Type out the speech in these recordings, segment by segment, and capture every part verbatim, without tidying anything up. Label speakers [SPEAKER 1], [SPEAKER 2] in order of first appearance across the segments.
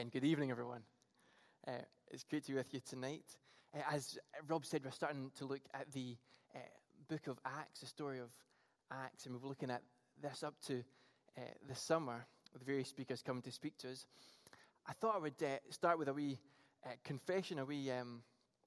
[SPEAKER 1] And good evening, everyone. Uh, it's great to be with you tonight. Uh, as Rob said, we're starting to look at the uh, book of Acts, the story of Acts, and we're looking at this up to uh, the summer with various speakers coming to speak to us. I thought I would uh, start with a wee uh, confession, a wee, um,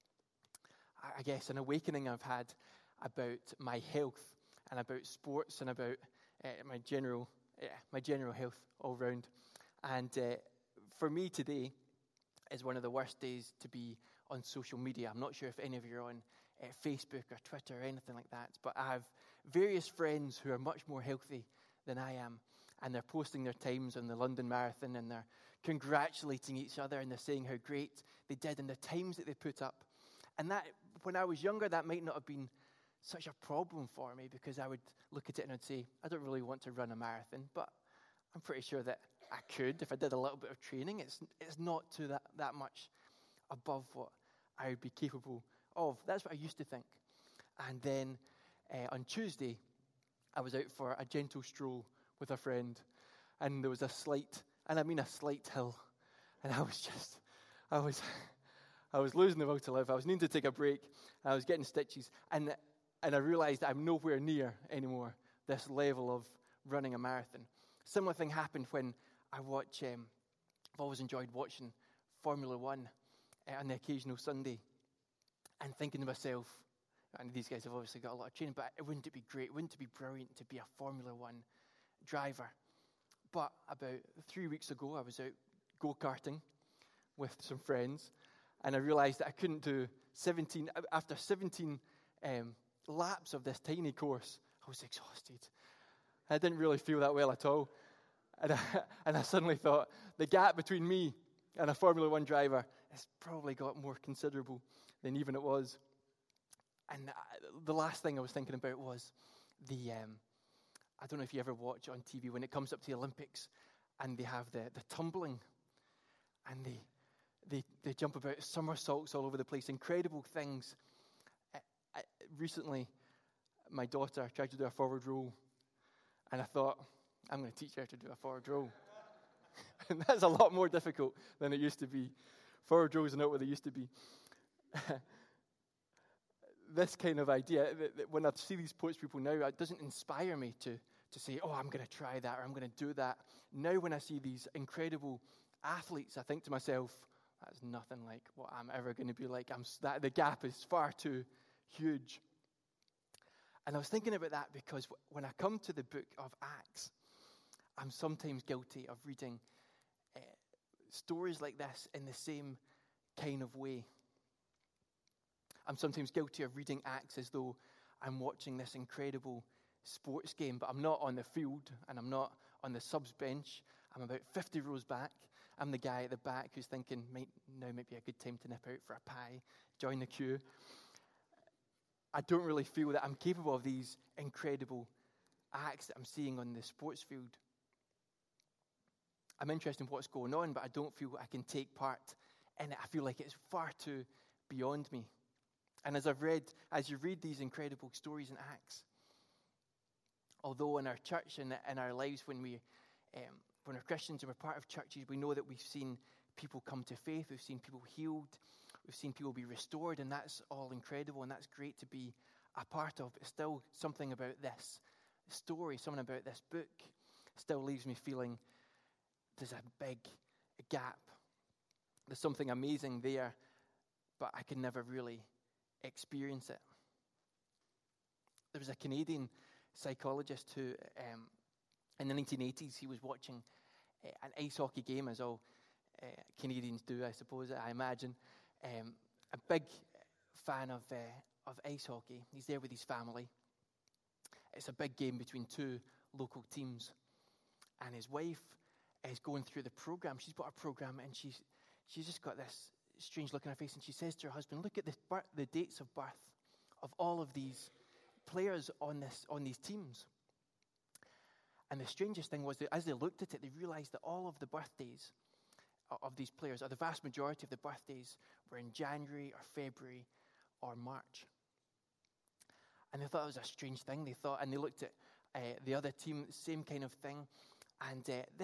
[SPEAKER 1] I guess, an awakening I've had about my health and about sports and about uh, my general, uh, my general health all round. And uh, for me today is one of the worst days to be on social media. I'm not sure if any of you are on uh, Facebook or Twitter or anything like that, but I have various friends who are much more healthy than I am, and they're posting their times on the London Marathon, and they're congratulating each other, and they're saying how great they did and the times that they put up. And that, when I was younger, that might not have been such a problem for me, because I would look at it and I'd say, I don't really want to run a marathon, but I'm pretty sure that I could if I did a little bit of training. It's it's not to that, that much above what I would be capable of. That's what I used to think. And then uh, on Tuesday, I was out for a gentle stroll with a friend, and there was a slight, and I mean a slight hill, and I was just, I was, I was losing the will to live. I was needing to take a break. I was getting stitches, and and I realized I'm nowhere near anymore this level of running a marathon. Similar thing happened when I watch, um, I've always enjoyed watching Formula One uh, on the occasional Sunday, and thinking to myself, and these guys have obviously got a lot of training, but wouldn't it be great, wouldn't it be brilliant to be a Formula One driver? But about three weeks ago, I was out go-karting with some friends, and I realized that I couldn't do seventeen, after seventeen um, laps of this tiny course, I was exhausted. I didn't really feel that well at all. And I, and I suddenly thought, the gap between me and a Formula One driver has probably got more considerable than even it was. And the last thing I was thinking about was the, um, I don't know if you ever watch on T V, when it comes up to the Olympics, and they have the, the tumbling, and they, they they jump about somersaults all over the place, incredible things. I, I, recently, my daughter tried to do a forward roll, and I thought, I'm going to teach her to do a forward roll. And that's a lot more difficult than it used to be. Forward rolls are not what they used to be. This kind of idea, when I see these sports people now, it doesn't inspire me to, to say, oh, I'm going to try that, or I'm going to do that. Now when I see these incredible athletes, I think to myself, that's nothing like what I'm ever going to be like. I'm that the gap is far too huge. And I was thinking about that because when I come to the book of Acts, I'm sometimes guilty of reading uh, stories like this in the same kind of way. I'm sometimes guilty of reading Acts as though I'm watching this incredible sports game, but I'm not on the field, and I'm not on the subs bench. I'm about fifty rows back. I'm the guy at the back who's thinking, might, now might be a good time to nip out for a pie, join the queue. I don't really feel that I'm capable of these incredible acts that I'm seeing on the sports field. I'm interested in what's going on, but I don't feel I can take part in it. I feel like it's far too beyond me. And as I've read, as you read these incredible stories in Acts, although in our church and in our lives, when we, um, when we're Christians and we're part of churches, we know that we've seen people come to faith, we've seen people healed, we've seen people be restored, and that's all incredible, and that's great to be a part of. But still, something about this story, something about this book, still leaves me feeling there's a big gap. There's something amazing there, but I can never really experience it. There was a Canadian psychologist who, um, in the nineteen eighties, he was watching uh, an ice hockey game, as all uh, Canadians do, I suppose, I imagine. Um, a big fan of uh, of ice hockey. He's there with his family. It's a big game between two local teams, and his wife is going through the program. She's bought a program, and she's she's just got this strange look on her face, and she says to her husband, "Look at the birth, the dates of birth of all of these players on this on these teams." And the strangest thing was that as they looked at it, they realized that all of the birthdays of these players, or the vast majority of the birthdays, were in January or February or March. And they thought it was a strange thing. They thought, and they looked at uh, the other team, same kind of thing. And uh, this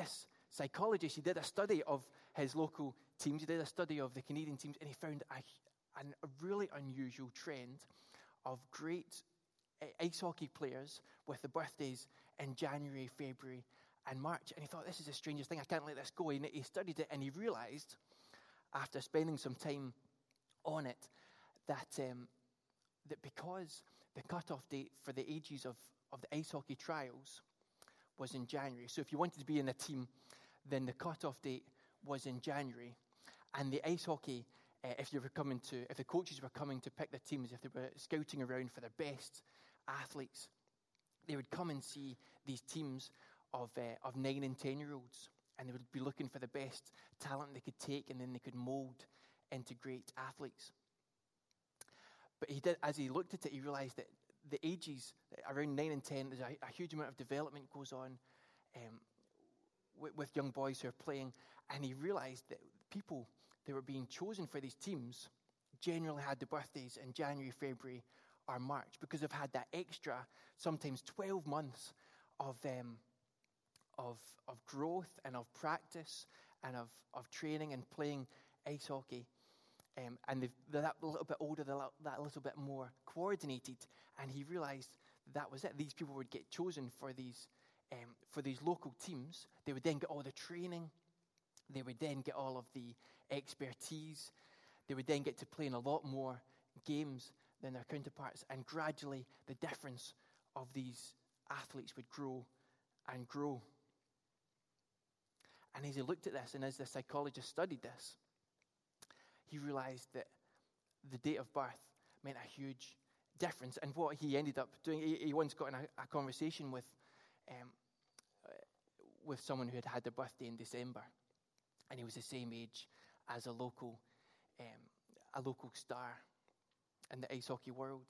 [SPEAKER 1] psychologist, he did a study of his local teams. He did a study of the Canadian teams, and he found a, a really unusual trend of great ice hockey players with the birthdays in January, February, and March. And he thought, this is the strangest thing. I can't let this go. And he studied it, and he realized, after spending some time on it, that um, that because the cutoff date for the ages of, of the ice hockey trials was in January. So if you wanted to be in a team, then the cutoff date was in January. And the ice hockey, uh, if you were coming to, if the coaches were coming to pick the teams, if they were scouting around for the best athletes, they would come and see these teams of uh, of nine and ten year olds, and they would be looking for the best talent they could take, and then they could mold into great athletes. But he did, as he looked at it, he realized that the ages around nine and ten, there's a, a huge amount of development goes on um, with, with young boys who are playing, and he realized that people that were being chosen for these teams generally had the birthdays in January, February, or March, because they've had that extra, sometimes twelve months of um, of of growth and of practice and of, of training and playing ice hockey. Um, and they've, they're that little bit older, they're that little bit more coordinated. And he realized that was it. These people would get chosen for these um, for these local teams. They would then get all the training. They would then get all of the expertise. They would then get to play in a lot more games than their counterparts. And gradually, the difference of these athletes would grow and grow. And as he looked at this, and as the psychologist studied this, he realized that the date of birth meant a huge difference. And what he ended up doing, he, he once got in a, a conversation with um, uh, with someone who had had their birthday in December, and he was the same age as a local um, a local star in the ice hockey world.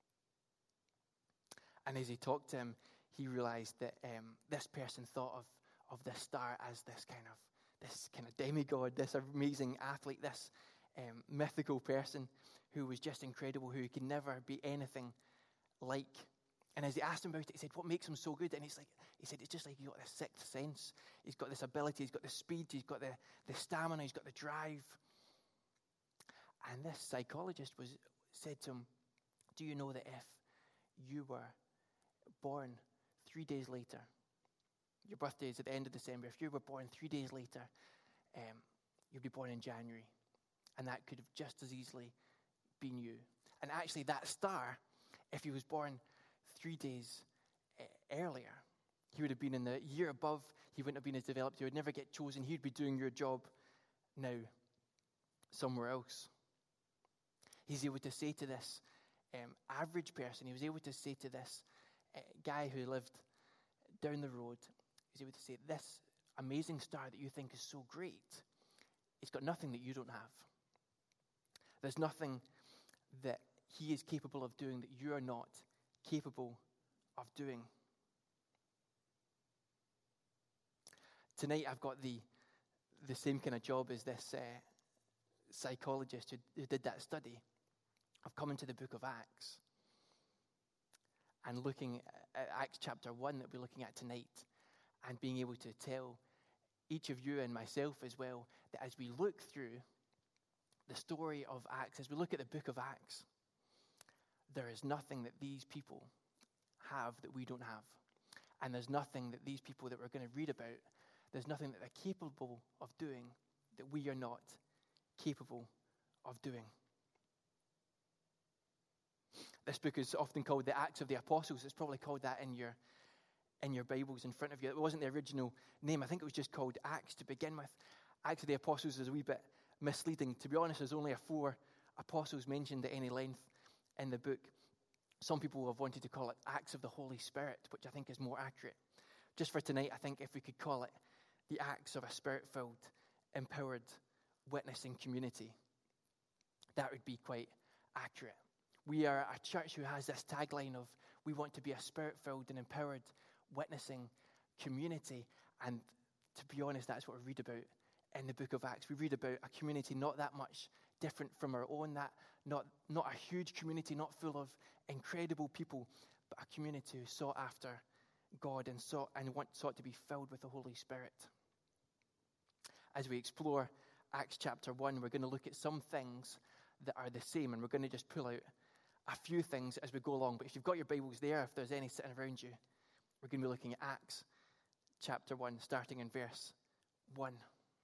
[SPEAKER 1] And as he talked to him, he realized that um, this person thought of of this star as this kind of this kind of demigod, this amazing athlete, this um, mythical person who was just incredible, who could never be anything like. And as he asked him about it, he said, "What makes him so good?" And he's like, he said, "It's just like he's got this sixth sense. He's got this ability. He's got the speed. He's got the the stamina. He's got the drive." And this psychologist was said to him, "Do you know that if you were born three days later, your birthday is at the end of December, if you were born three days later, um, you'd be born in January. And that could have just as easily been you. And actually that star, if he was born three days uh, earlier, he would have been in the year above, he wouldn't have been as developed, he would never get chosen, he'd be doing your job now somewhere else." He's able to say to this um, average person, he was able to say to this uh, guy who lived down the road, he's able to say, "This amazing star that you think is so great, it's got nothing that you don't have. There's nothing that he is capable of doing that you are not capable of doing." Tonight I've got the the same kind of job as this uh, psychologist who, who did that study. I've come into the book of Acts and looking at Acts chapter one that we're looking at tonight, and being able to tell each of you and myself as well that as we look through the story of Acts, as we look at the book of Acts, there is nothing that these people have that we don't have. And there's nothing that these people that we're going to read about, there's nothing that they're capable of doing that we are not capable of doing. This book is often called the Acts of the Apostles. It's probably called that in your in your Bibles in front of you. It wasn't the original name. I think it was just called Acts to begin with. Acts of the Apostles is a wee bit misleading. To be honest, there's only a four apostles mentioned at any length in the book. Some people have wanted to call it Acts of the Holy Spirit, which I think is more accurate. Just for tonight, I think if we could call it the Acts of a Spirit-filled, empowered, witnessing community, that would be quite accurate. We are a church who has this tagline of, we want to be a Spirit-filled and empowered, witnessing community. And to be honest, that's what we read about in the book of Acts. We read about a community not that much different from our own, that not not a huge community, not full of incredible people, but a community who sought after God and sought and want, sought to be filled with the Holy Spirit. as we explore Acts chapter one, we're going to look at some things that are the same, and we're going to just pull out a few things as we go along. But if you've got your Bibles there, if there's any sitting around you, we're going to be looking at Acts chapter one, starting in verse one.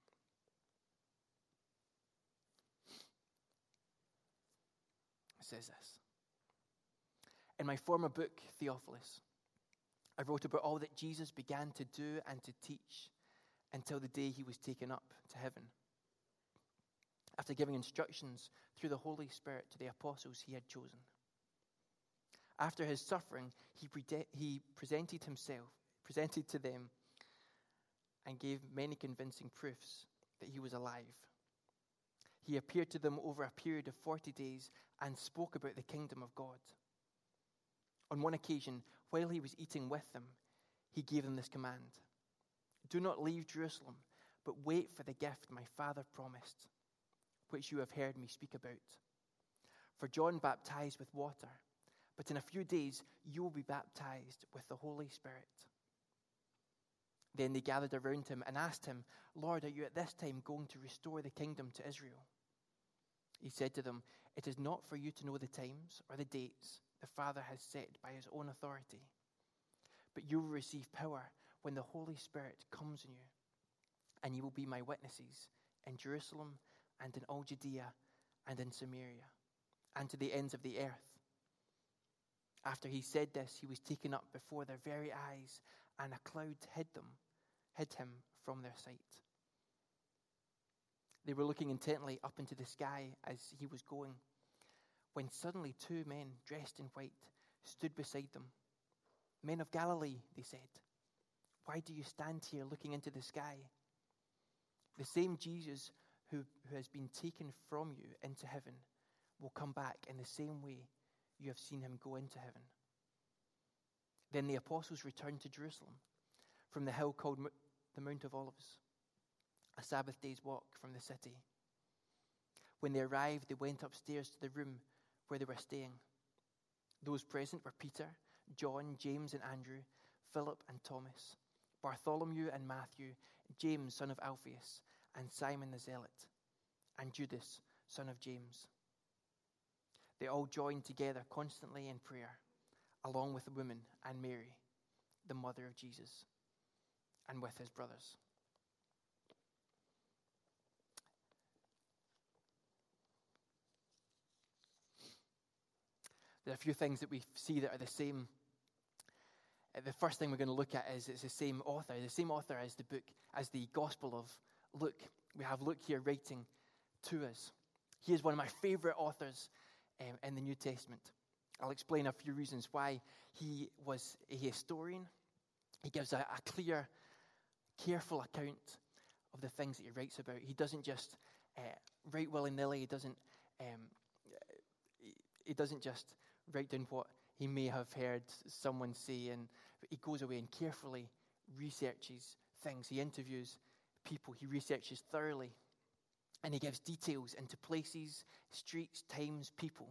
[SPEAKER 1] It says this. In my former book, Theophilus, I wrote about all that Jesus began to do and to teach until the day he was taken up to heaven, after giving instructions through the Holy Spirit to the apostles he had chosen. After his suffering, he, pre- he presented himself, presented to them, and gave many convincing proofs that he was alive. He appeared to them over a period of forty days and spoke about the kingdom of God. On one occasion, while he was eating with them, he gave them this command: "Do not leave Jerusalem, but wait for the gift my Father promised, which you have heard me speak about. For John baptized with water, but in a few days you will be baptized with the Holy Spirit." Then they gathered around him and asked him, "Lord, are you at this time going to restore the kingdom to Israel?" He said to them, "It is not for you to know the times or the dates the Father has set by his own authority, but you will receive power when the Holy Spirit comes on you, and you will be my witnesses in Jerusalem and in all Judea and in Samaria and to the ends of the earth." After he said this, he was taken up before their very eyes, and a cloud hid them, hid him from their sight. They were looking intently up into the sky as he was going, when suddenly two men dressed in white stood beside them. "Men of Galilee," they said, "why do you stand here looking into the sky? The same Jesus who, who has been taken from you into heaven will come back in the same way you have seen him go into heaven." Then the apostles returned to Jerusalem from the hill called Mo- the Mount of Olives, a Sabbath day's walk from the city. When they arrived, they went upstairs to the room where they were staying. Those present were Peter, John, James and Andrew, Philip and Thomas, Bartholomew and Matthew, James, son of Alphaeus, and Simon the Zealot, and Judas, son of James. They all joined together constantly in prayer, along with the women and Mary, the mother of Jesus, and with his brothers. There are a few things that we see that are the same. Uh, The first thing we're going to look at is it's the same author, the same author as the book, as the Gospel of Luke. We have Luke here writing to us. He is one of my favorite authors um, in the New Testament. I'll explain a few reasons why. He was a historian. He gives a, a clear, careful account of the things that he writes about. He doesn't just uh, write willy-nilly. He doesn't. Um, he, he doesn't just write down what he may have heard someone say, and he goes away and carefully researches things. He interviews people. He researches thoroughly, and he gives details into places, streets, times, people.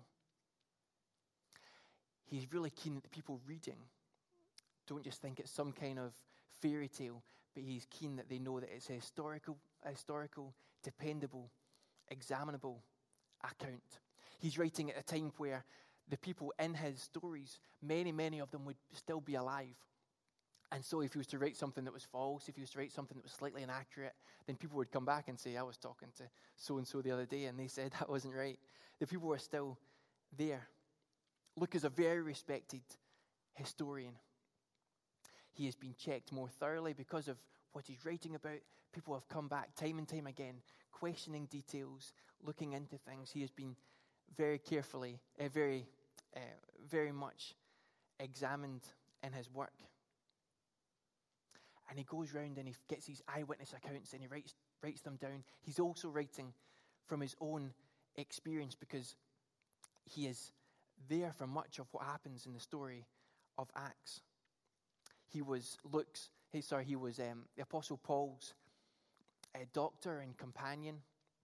[SPEAKER 1] He's really keen that the people reading don't just think it's some kind of fairy tale, but he's keen that they know that it's a historical, a historical, dependable, examinable account. He's writing at a time where the people in his stories, many, many of them would still be alive. And so if he was to write something that was false, if he was to write something that was slightly inaccurate, then people would come back and say, "I was talking to so-and-so the other day, and they said that wasn't right." The people were still there. Luke is a very respected historian. He has been checked more thoroughly because of what he's writing about. People have come back time and time again, questioning details, looking into things. He has been very carefully, uh, very, uh, very much examined in his work. And he goes round and he gets these eyewitness accounts and he writes writes them down. He's also writing from his own experience because he is there for much of what happens in the story of Acts. He was Luke's, hey, sorry, he was um, the Apostle Paul's uh, doctor and companion.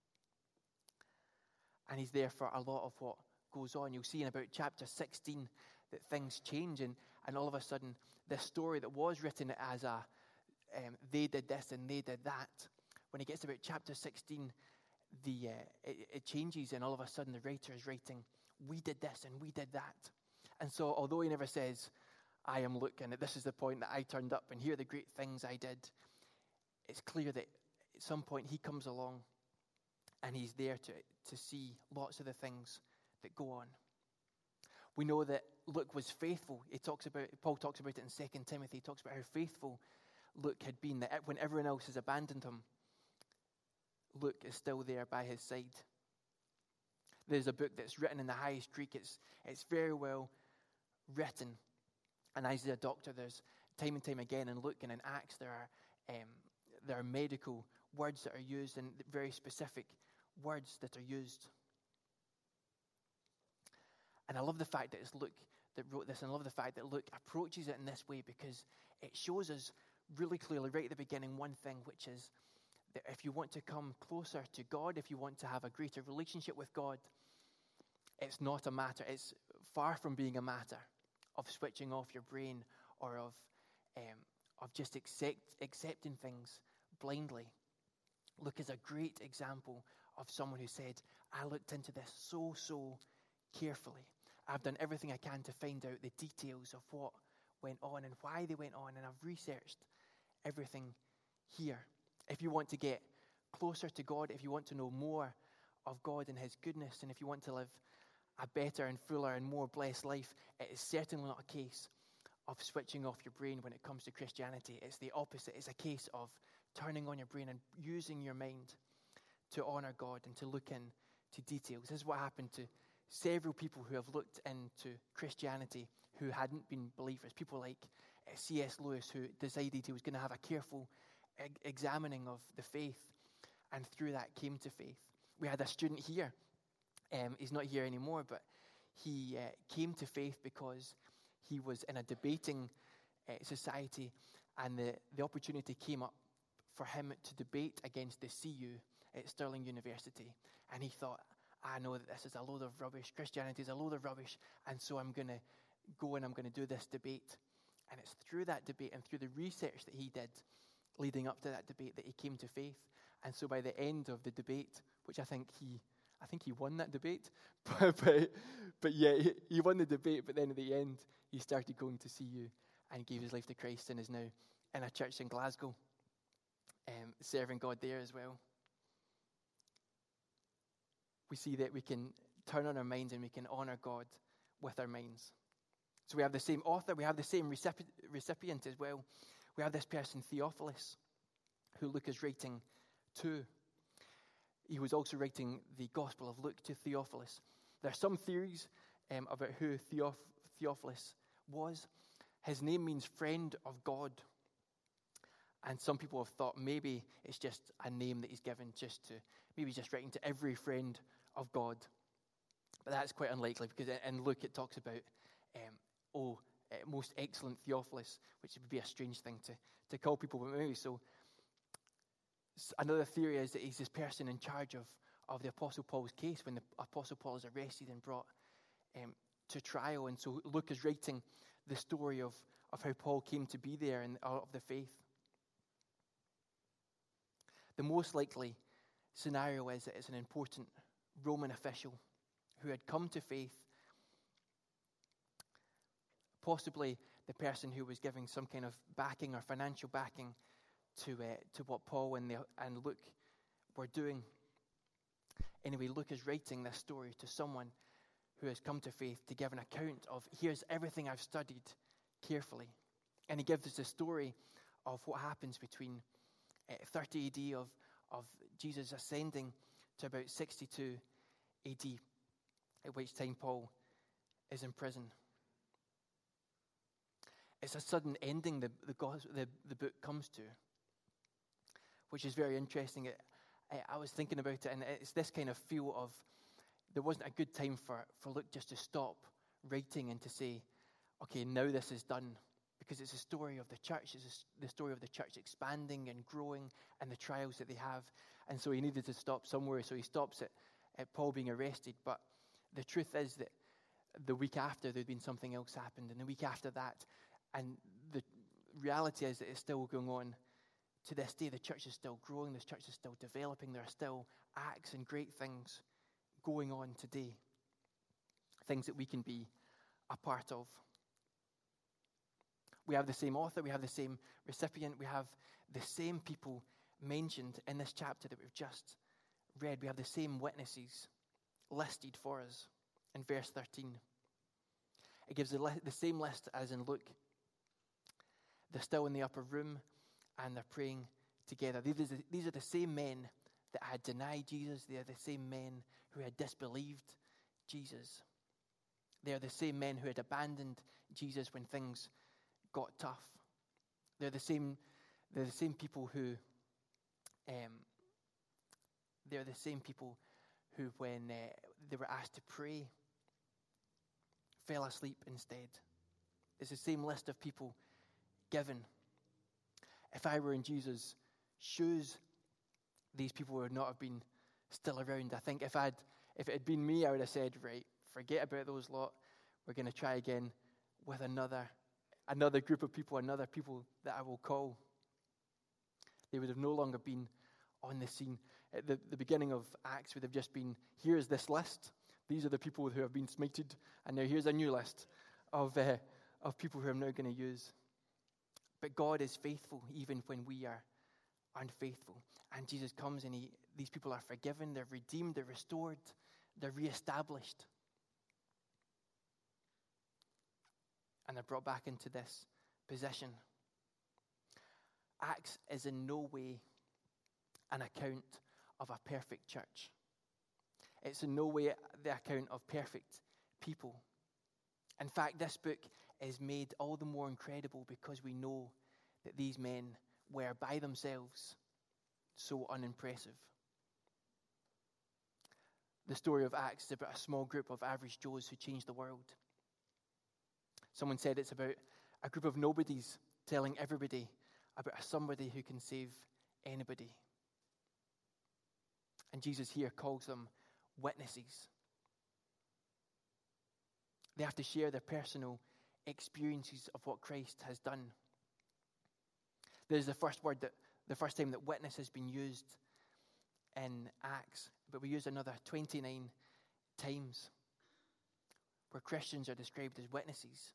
[SPEAKER 1] And he's there for a lot of what goes on. You'll see in about chapter sixteen that things change, and, and all of a sudden, this story that was written as a um, they did this and they did that when he gets to about chapter sixteen, the uh, it, it changes, and all of a sudden the writer is writing, we did this and we did that. And so although he never says, I am Luke, and this is the point that I turned up, and here are the great things I did, it's clear that at some point he comes along and he's there to, to see lots of the things that go on. We know that Luke was faithful. He talks about, Paul talks about it in Second Timothy. He talks about how faithful Luke had been, that when everyone else has abandoned him, Luke is still there by his side. There's a book that's written in the highest Greek. It's, it's very well written. And as a doctor, there's time and time again in Luke and in Acts, there are, um, there are medical words that are used and very specific words that are used. And I love the fact that it's Luke that wrote this, and I love the fact that Luke approaches it in this way, because it shows us really clearly right at the beginning one thing, which is that if you want to come closer to God, if you want to have a greater relationship with God, it's not a matter, it's far from being a matter of switching off your brain or of um, of just accept, accepting things blindly. Luke is a great example of someone who said, I looked into this so, so carefully. I've done everything I can to find out the details of what went on and why they went on, and I've researched everything here. If you want to get closer to God, if you want to know more of God and his goodness, and if you want to live a better and fuller and more blessed life, it is certainly not a case of switching off your brain when it comes to Christianity. It's the opposite. It's a case of turning on your brain and using your mind to honor God and to look into details. This is what happened to several people who have looked into Christianity who hadn't been believers. People like uh, C S Lewis, who decided he was going to have a careful e- examining of the faith, and through that came to faith. We had a student here. Um, he's not here anymore, but he uh, came to faith because he was in a debating uh, society, and the, the opportunity came up for him to debate against the C U at Stirling University. And he thought, I know that this is a load of rubbish. Christianity is a load of rubbish. And so I'm going to go and I'm going to do this debate. And it's through that debate and through the research that he did leading up to that debate that he came to faith. And so by the end of the debate, which I think he, I think he won that debate, but, but, but yeah, he, he won the debate, but then at the end, he started going to C U and gave his life to Christ and is now in a church in Glasgow, um, serving God there as well. We see that we can turn on our minds and we can honor God with our minds. So we have the same author, we have the same recipi- recipient as well. We have this person, Theophilus, who Luke is writing to. He was also writing the Gospel of Luke to Theophilus. There are some theories um, about who Theoph- Theophilus was. His name means friend of God. And some people have thought maybe it's just a name that he's given just to, maybe he's just writing to every friend of God. But that's quite unlikely, because in Luke it talks about, um, oh, uh, most excellent Theophilus, which would be a strange thing to, to call people, but maybe so. Another theory is that he's this person in charge of, of the Apostle Paul's case when the Apostle Paul is arrested and brought um, to trial. And so Luke is writing the story of, of how Paul came to be there and of the faith. The most likely scenario is that it's an important Roman official who had come to faith, possibly the person who was giving some kind of backing or financial backing to uh, to what Paul and, the, and Luke were doing. Anyway, Luke is writing this story to someone who has come to faith to give an account of, here's everything I've studied carefully. And he gives us a story of what happens between uh, thirty A D of, of Jesus ascending to about sixty-two A D, at which time Paul is in prison. It's a sudden ending the, the, the, the book comes to, which is very interesting. It, I, I was thinking about it, and it's this kind of feel of there wasn't a good time for, for Luke just to stop writing and to say, okay, now this is done. Because it's a story of the church. It's a, the story of the church expanding and growing and the trials that they have. And so he needed to stop somewhere. So he stops at, at Paul being arrested. But the truth is that the week after, there'd been something else happened. And the week after that. And the reality is that it's still going on to this day, the church is still growing, the church is still developing, there are still acts and great things going on today. Things that we can be a part of. We have the same author, we have the same recipient, we have the same people mentioned in this chapter that we've just read. We have the same witnesses listed for us in verse thirteen. It gives the, li- the same list as in Luke. They're still in the upper room and they're praying together. These are, the, these are the same men that had denied Jesus. They are the same men who had disbelieved Jesus. They are the same men who had abandoned Jesus when things got tough. They're the same, they're the same people who, um, they're the same people who, when uh, they were asked to pray, fell asleep instead. It's the same list of people given. If I were in Jesus' shoes, these people would not have been still around. I think if I'd, if it had been me, I would have said, right, forget about those lot. We're going to try again with another, another group of people, another people that I will call. They would have no longer been on the scene. At the, the beginning of Acts would have just been, here's this list. These are the people who have been smited. And now here's a new list of, uh, of people who I'm now going to use. But God is faithful even when we are unfaithful. And Jesus comes and he, these people are forgiven, they're redeemed, they're restored, they're reestablished. And they're brought back into this position. Acts is in no way an account of a perfect church. It's in no way the account of perfect people. In fact, this book is made all the more incredible because we know that these men were by themselves so unimpressive. The story of Acts is about a small group of average Joes who changed the world. Someone said it's about a group of nobodies telling everybody about a somebody who can save anybody. And Jesus here calls them witnesses. They have to share their personal experiences of what Christ has done. There's the first word that the first time that witness has been used in Acts, but we use another twenty-nine times where Christians are described as witnesses.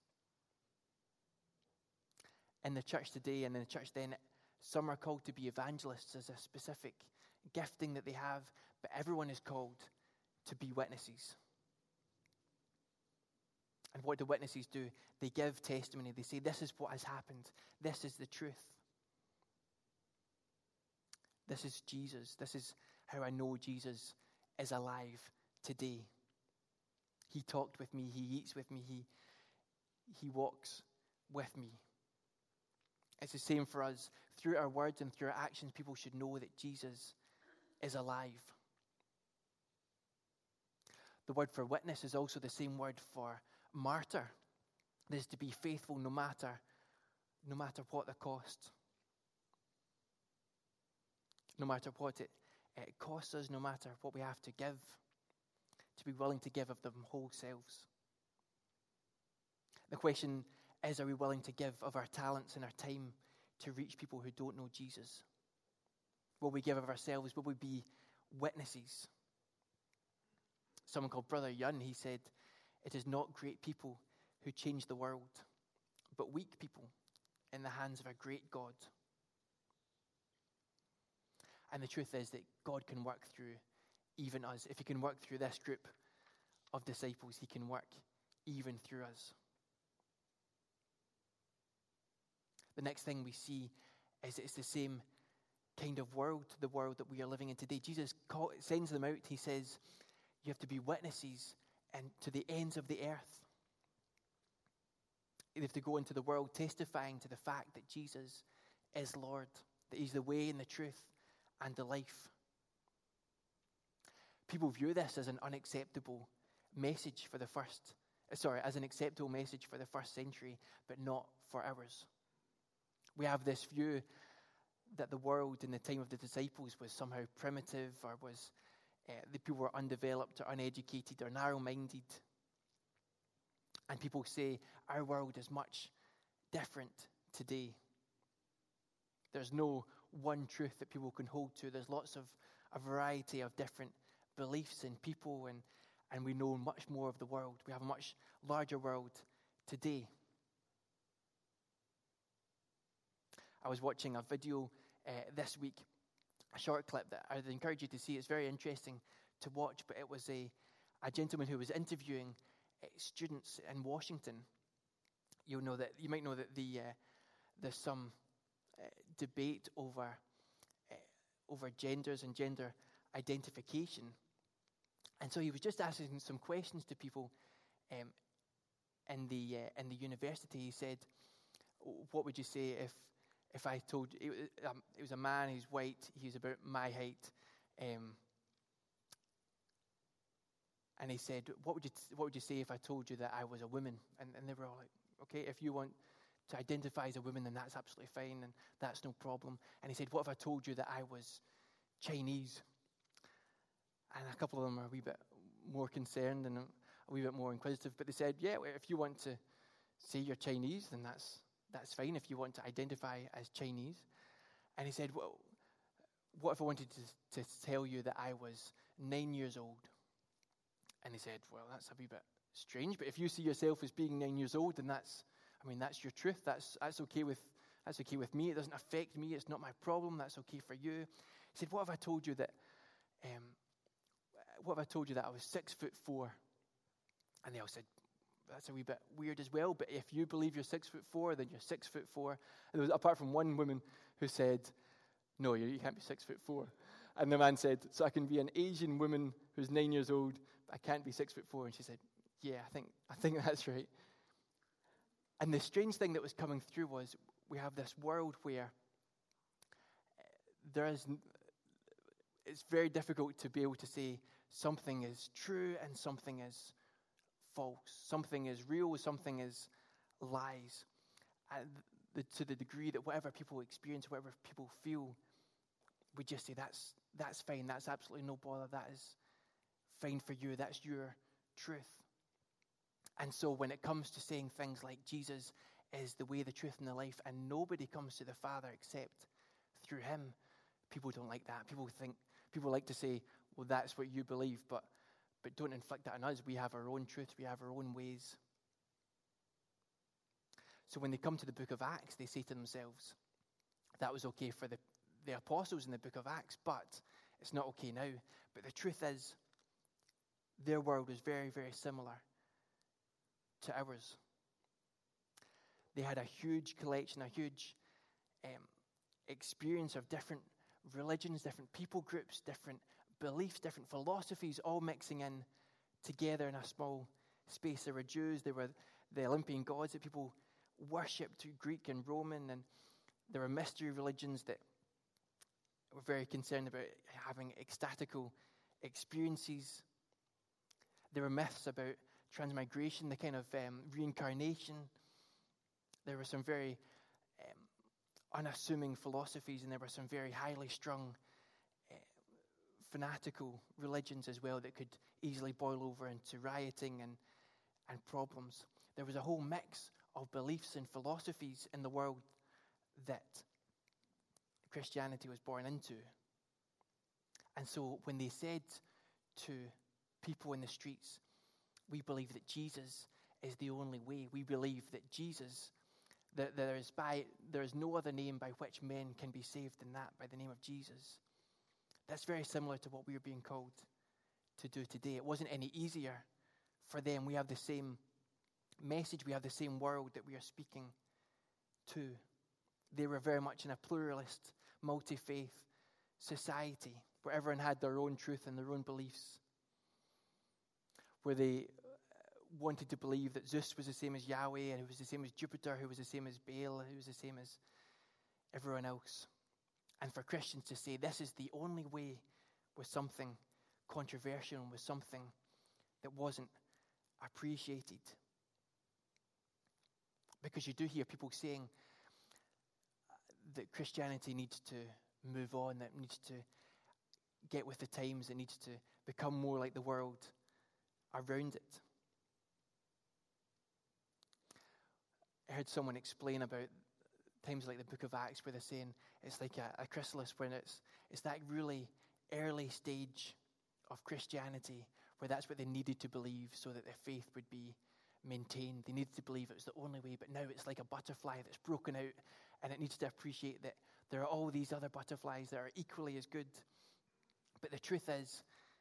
[SPEAKER 1] In the church today and in the church then, some are called to be evangelists as a specific gifting that they have, but everyone is called to be witnesses. And what do witnesses do? They give testimony. They say, this is what has happened. This is the truth. This is Jesus. This is how I know Jesus is alive today. He talked with me. He eats with me. He, he walks with me. It's the same for us. Through our words and through our actions, people should know that Jesus is alive. The word for witness is also the same word for martyr. That is to be faithful no matter, no matter what the cost. No matter what it, it costs us, no matter what we have to give. To be willing to give of them whole selves. The question is, are we willing to give of our talents and our time to reach people who don't know Jesus? Will we give of ourselves? Will we be witnesses? Someone called Brother Yun, he said, it is not great people who change the world, but weak people in the hands of a great God. And the truth is that God can work through even us. If he can work through this group of disciples, he can work even through us. The next thing we see is that it's the same kind of world, the world that we are living in today. Jesus call, sends them out. He says, you have to be witnesses and to the ends of the earth. You have to go into the world testifying to the fact that Jesus is Lord, that he's the way and the truth and the life. People view this as an unacceptable message for the first, sorry, as an acceptable message for the first century, but not for ours. We have this view that the world in the time of the disciples was somehow primitive, or was uh, the people were undeveloped or uneducated or narrow-minded. And people say our world is much different today. There's no one truth that people can hold to. There's lots of a variety of different beliefs in people, and, and we know much more of the world. We have a much larger world today. I was watching a video uh, this week, a short clip that I'd encourage you to see. It's very interesting to watch, but it was a, a gentleman who was interviewing uh, students in Washington. You'll know that, you might know that the uh, there's some uh, debate over uh, over genders and gender identification. And so he was just asking some questions to people um, in the uh, in the university. He said, "What would you say if if I told you?" It, um, it was a man. He's white. He's about my height, um, and he said, "What would you What would you say if I told you that I was a woman?" And, and they were all like, "Okay, if you want to identify as a woman, then that's absolutely fine, and that's no problem." And he said, "What if I told you that I was Chinese?" And a couple of them are a wee bit more concerned and a wee bit more inquisitive, but they said, "Yeah, if you want to say you're Chinese, then that's that's fine. If you want to identify as Chinese." And he said, "Well, what if I wanted to, to tell you that I was nine years old?" And he said, "Well, that's a wee bit strange, but if you see yourself as being nine years old, then that's, I mean, that's your truth. That's that's okay with that's okay with me. It doesn't affect me. It's not my problem. That's okay for you." He said, "What if I told you that, um, what if I told you that I was six foot four?" And they all said, "That's a wee bit weird as well, but if you believe you're six foot four, then you're six foot four." And there was, apart from one woman who said, "No, you, you can't be six foot four." And the man said, "So I can be an Asian woman who's nine years old, but I can't be six foot four." And she said, "Yeah, I think I think that's right." And the strange thing that was coming through was we have this world where there is, it's very difficult to be able to say something is true and something is false. Something is real, something is lies. And the, to the degree that whatever people experience, whatever people feel, we just say that's that's fine, that's absolutely no bother, that is fine for you, that's your truth. And so when it comes to saying things like Jesus is the way, the truth, and the life, and nobody comes to the Father except through him, people don't like that. People think, people like to say, well, that's what you believe, but but don't inflict that on us. We have our own truth, we have our own ways. So when they come to the book of Acts, they say to themselves, that was okay for the, the apostles in the book of Acts, but it's not okay now. But the truth is, their world was very, very similar to ours. They had a huge collection, a huge um, experience of different religions, different people groups, different beliefs, different philosophies, all mixing in together in a small space. There were Jews, there were the Olympian gods that people worshipped, Greek and Roman, and there were mystery religions that were very concerned about having ecstatical experiences. There were myths about transmigration, the kind of um, reincarnation. There were some very um, unassuming philosophies, and there were some very highly strung, uh, fanatical religions as well that could easily boil over into rioting and, and problems. There was a whole mix of beliefs and philosophies in the world that Christianity was born into. And so when they said to people in the streets, we believe that Jesus is the only way. We believe that Jesus, that there is by there is no other name by which men can be saved than that, by the name of Jesus. That's very similar to what we are being called to do today. It wasn't any easier for them. We have the same message. We have the same world that we are speaking to. They were very much in a pluralist, multi-faith society where everyone had their own truth and their own beliefs, where they wanted to believe that Zeus was the same as Yahweh, and who was the same as Jupiter, who was the same as Baal, who was the same as everyone else. And for Christians to say this is the only way was something controversial and was something that wasn't appreciated. Because you do hear people saying that Christianity needs to move on, that it needs to get with the times, it needs to become more like the world around it. I heard someone explain about times like the book of Acts where they're saying It's like a, a chrysalis when it's it's that really early stage of Christianity where that's what they needed to believe so that their faith would be maintained. They needed to believe it was the only way, but now it's like a butterfly that's broken out, and it needs to appreciate that there are all these other butterflies that are equally as good. But the truth is,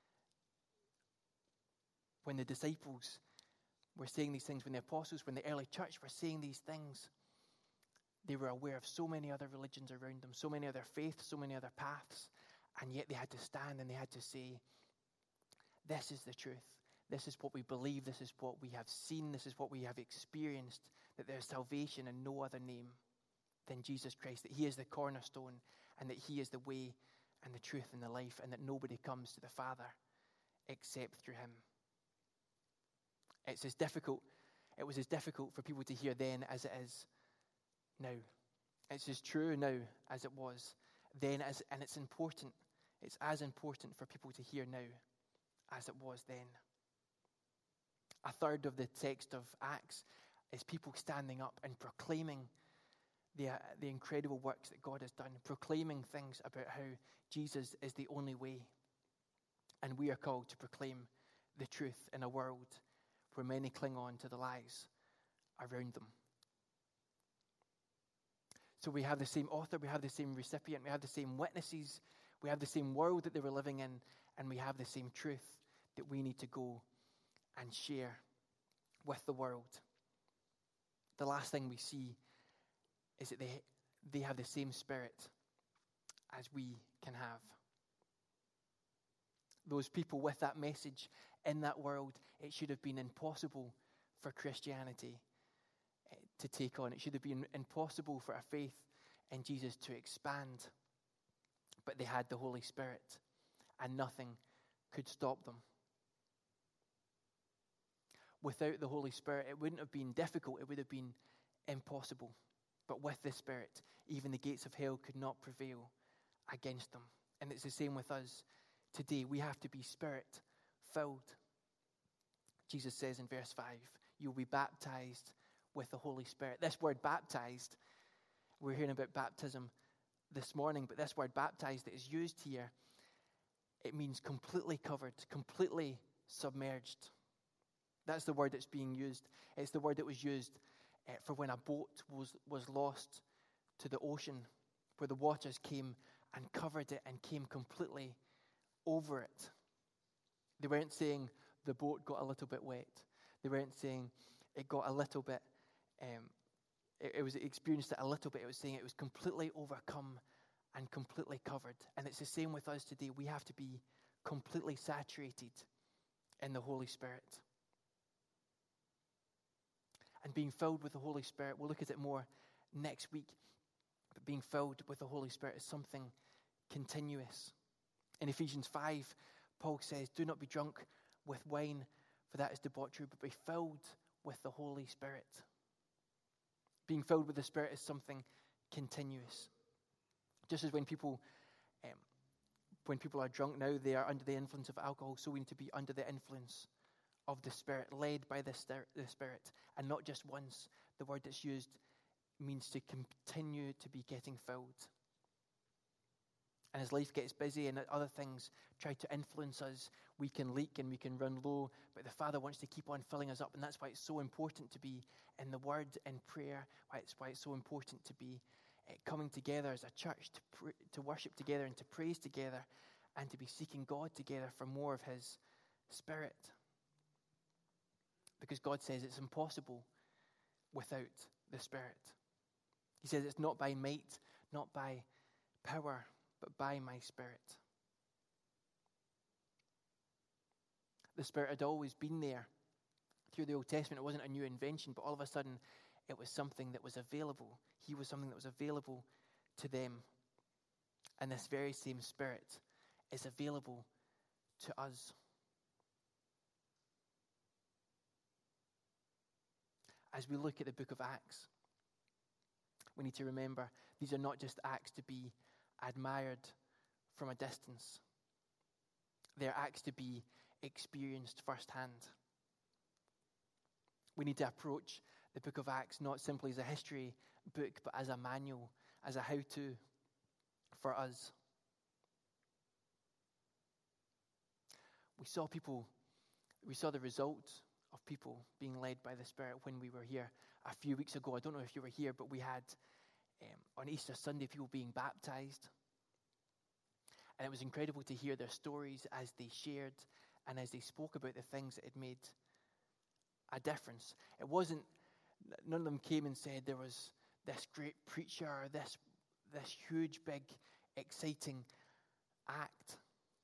[SPEAKER 1] when the disciples were saying these things, when the apostles, when the early church were saying these things, they were aware of so many other religions around them, so many other faiths, so many other paths, and yet they had to stand and they had to say, this is the truth. This is what we believe. This is what we have seen. This is what we have experienced, that there is salvation in no other name than Jesus Christ, that he is the cornerstone and that he is the way and the truth and the life, and that nobody comes to the Father except through him. It's as difficult, it was as difficult for people to hear then as it is now. It's as true now as it was then, as, and it's important. It's as important for people to hear now as it was then. A third of the text of Acts is people standing up and proclaiming the, uh, the incredible works that God has done, proclaiming things about how Jesus is the only way. And we are called to proclaim the truth in a world where many cling on to the lies around them. So we have the same author, we have the same recipient, we have the same witnesses, we have the same world that they were living in, and we have the same truth that we need to go and share with the world. The last thing we see is that they, they have the same spirit as we can have. Those people with that message in that world, it should have been impossible for Christianity to take on. It should have been impossible for a faith in Jesus to expand. But they had the Holy Spirit, and nothing could stop them. Without the Holy Spirit, it wouldn't have been difficult. It would have been impossible. But with the Spirit, even the gates of hell could not prevail against them. And it's the same with us today. We have to be Spirit-filled. Jesus says in verse five, you'll be baptized with the Holy Spirit. This word baptized, we're hearing about baptism this morning, but this word baptized that is used here, it means completely covered, completely submerged. That's the word that's being used. It's the word that was used uh, for when a boat was, was lost to the ocean, where the waters came and covered it and came completely over it. They weren't saying the boat got a little bit wet. They weren't saying it got a little bit, um, it, it was it experienced it a little bit. It was saying it was completely overcome and completely covered. And it's the same with us today. We have to be completely saturated in the Holy Spirit. And being filled with the Holy Spirit, we'll look at it more next week. But being filled with the Holy Spirit is something continuous. In Ephesians five, Paul says, do not be drunk with wine, for that is debauchery, but be filled with the Holy Spirit. Being filled with the Spirit is something continuous. Just as when people, um, when people are drunk now, they are under the influence of alcohol, so we need to be under the influence of the Spirit, led by the, stir- the Spirit, and not just once. The word that's used means to continue to be getting filled. And as life gets busy and other things try to influence us, we can leak and we can run low, but the Father wants to keep on filling us up, and that's why it's so important to be in the Word and prayer, why it's why it's so important to be uh, coming together as a church to pr- to worship together and to praise together and to be seeking God together for more of His Spirit. Because God says it's impossible without the Spirit. He says it's not by might, not by power, but by my Spirit. The Spirit had always been there through the Old Testament. It wasn't a new invention, but all of a sudden it was something that was available. He was something that was available to them. And this very same Spirit is available to us. As we look at the book of Acts, we need to remember these are not just acts to be admired from a distance. They're acts to be experienced firsthand. We need to approach the book of Acts not simply as a history book, but as a manual, as a how-to. for us. We saw people, we saw the result of people being led by the Spirit when we were here a few weeks ago. I don't know if you were here, but we had um, on Easter Sunday people being baptized. And it was incredible to hear their stories as they shared and as they spoke about the things that had made a difference. It wasn't, none of them came and said there was this great preacher, or this, this huge, big, exciting act.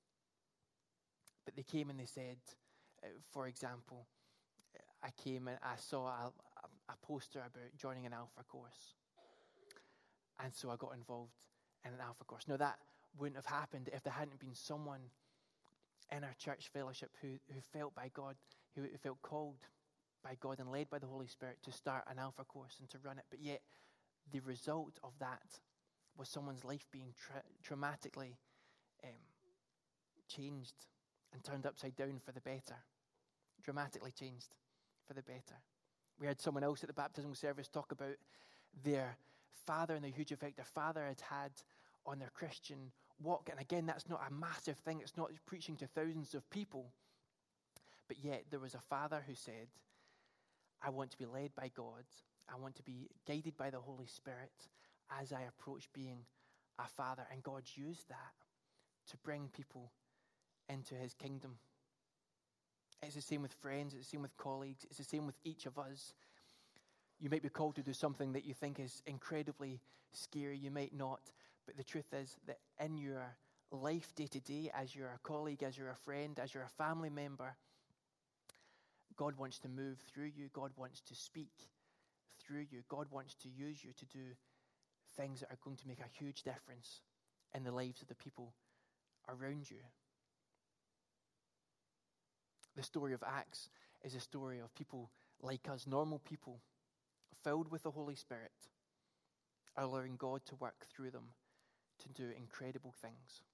[SPEAKER 1] But they came and they said, uh, for example, I came and I saw a, a, a poster about joining an Alpha course. And so I got involved in an Alpha course. Now that wouldn't have happened if there hadn't been someone in our church fellowship who, who felt by God, who, who felt called by God and led by the Holy Spirit to start an Alpha course and to run it. But yet the result of that was someone's life being tra- dramatically um, changed and turned upside down for the better. Dramatically changed for the better. We had someone else at the baptismal service talk about their father and the huge effect their father had had on their Christian walk. And again, that's not a massive thing. It's not preaching to thousands of people. But yet there was a father who said, I want to be led by God. I want to be guided by the Holy Spirit as I approach being a father. And God used that to bring people into his kingdom. It's the same with friends. It's the same with colleagues. It's the same with each of us. You might be called to do something that you think is incredibly scary. You might not. But the truth is that in your life day to day, as you're a colleague, as you're a friend, as you're a family member, God wants to move through you. God wants to speak through you. God wants to use you to do things that are going to make a huge difference in the lives of the people around you. The story of Acts is a story of people like us, normal people, filled with the Holy Spirit, allowing God to work through them to do incredible things.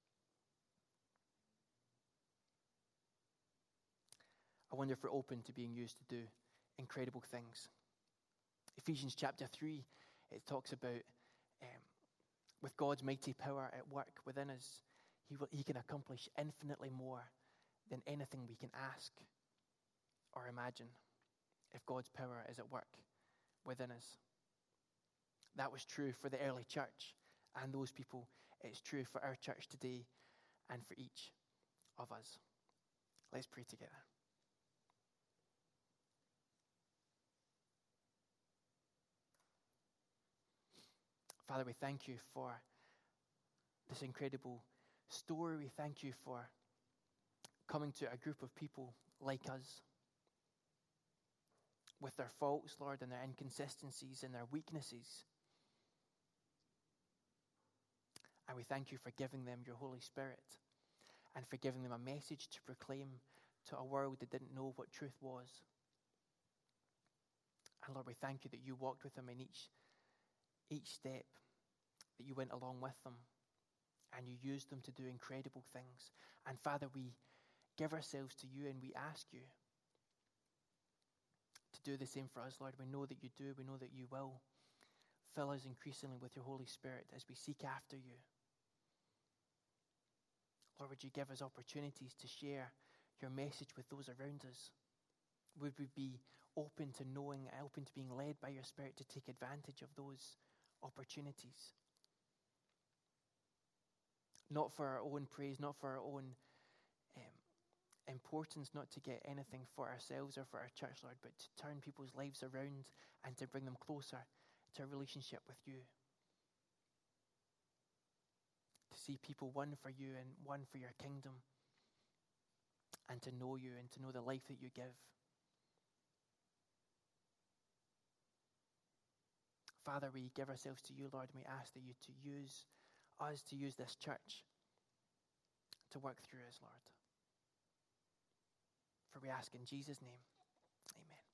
[SPEAKER 1] I wonder if we're open to being used to do incredible things. Ephesians chapter three, it talks about um, with God's mighty power at work within us, he, will, he can accomplish infinitely more than anything we can ask or imagine if God's power is at work within us. That was true for the early church and those people. It's true for our church today and for each of us. Let's pray together. Father, we thank you for this incredible story. We thank you for coming to a group of people like us with their faults, Lord, and their inconsistencies and their weaknesses. And we thank you for giving them your Holy Spirit and for giving them a message to proclaim to a world that didn't know what truth was. And Lord, we thank you that you walked with them in each, each step, that you went along with them and you used them to do incredible things. And Father, we give ourselves to you and we ask you to do the same for us, Lord. We know that you do. We know that you will. Fill us increasingly with your Holy Spirit as we seek after you. Lord, would you give us opportunities to share your message with those around us? Would we be open to knowing, open to being led by your Spirit to take advantage of those opportunities? Not for our own praise, not for our own um, importance, not to get anything for ourselves or for our church, Lord, but to turn people's lives around and to bring them closer to a relationship with you. To see people one for you and one for your kingdom, and to know you and to know the life that you give. Father, we give ourselves to you, Lord, and we ask that you to use us, to use this church to work through us, Lord. For we ask in Jesus' name, amen.